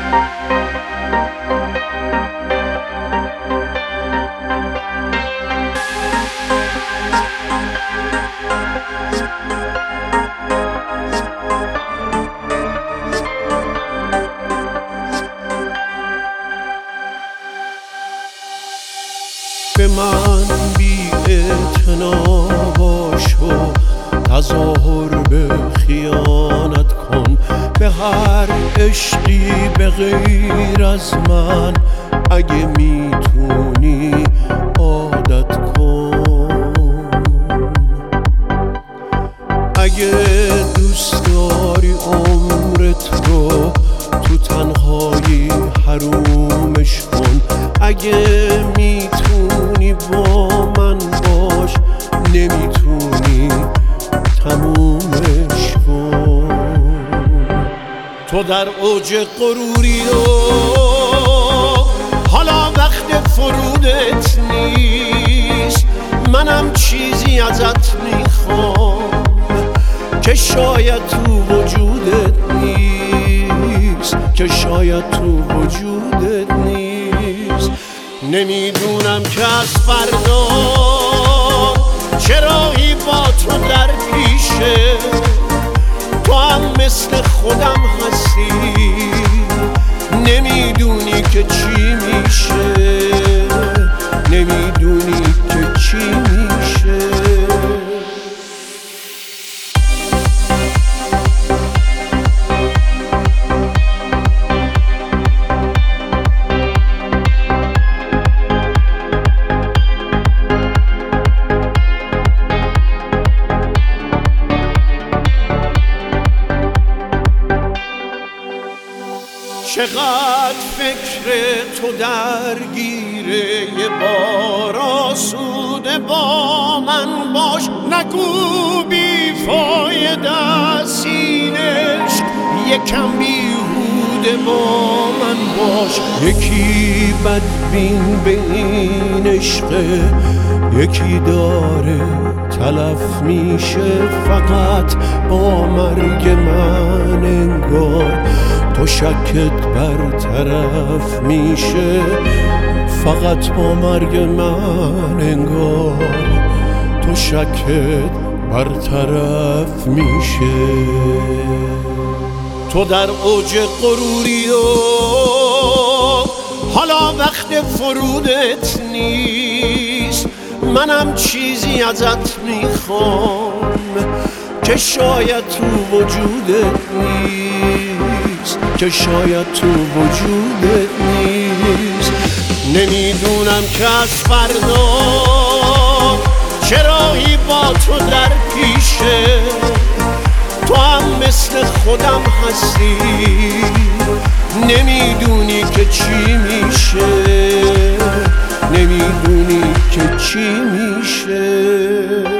به من بی اعتنا باش و تظاهر به خیانت کن، به هر عشقی به غیر از من اگه میتونی عادت کن. اگه دوست داری عمرت رو تو تنهایی حرومش کن، اگه میتونی با من باش، نمیتونی تمومش کن. تو در اوج غروری و حالا وقت فرودت نیست، منم چیزی ازت میخوام که شاید تو وجودت نیست، که شاید تو وجودت نیست. نمیدونم که از فردا چراهی با تو در پیشه، تو هم مثل خودم هستی، نمیدونی که چی میشه، نمیدونی که چی میشه. چقدر فکر تو درگیره، یه بار آسوده با من باش، نگو بی فایده است این عشق، یکم بیهوده با من باش. یکی بدبین به این عشقه، یکی داره تلف میشه فقط با مرگ من، انگار تو شکت برطرف میشه فقط با مرگ من، انگار تو شکت برطرف میشه. تو در اوج غروری و حالا وقت فرودت نیست، منم چیزی ازت میخوام که شاید تو وجودت نیست، که شاید تو وجودت نیست. نمیدونم که از فردا چراهی با تو در پیشه، تو هم مثل خودم هستی، نمیدونی که چی میشه، نمیدونی که چی میشه.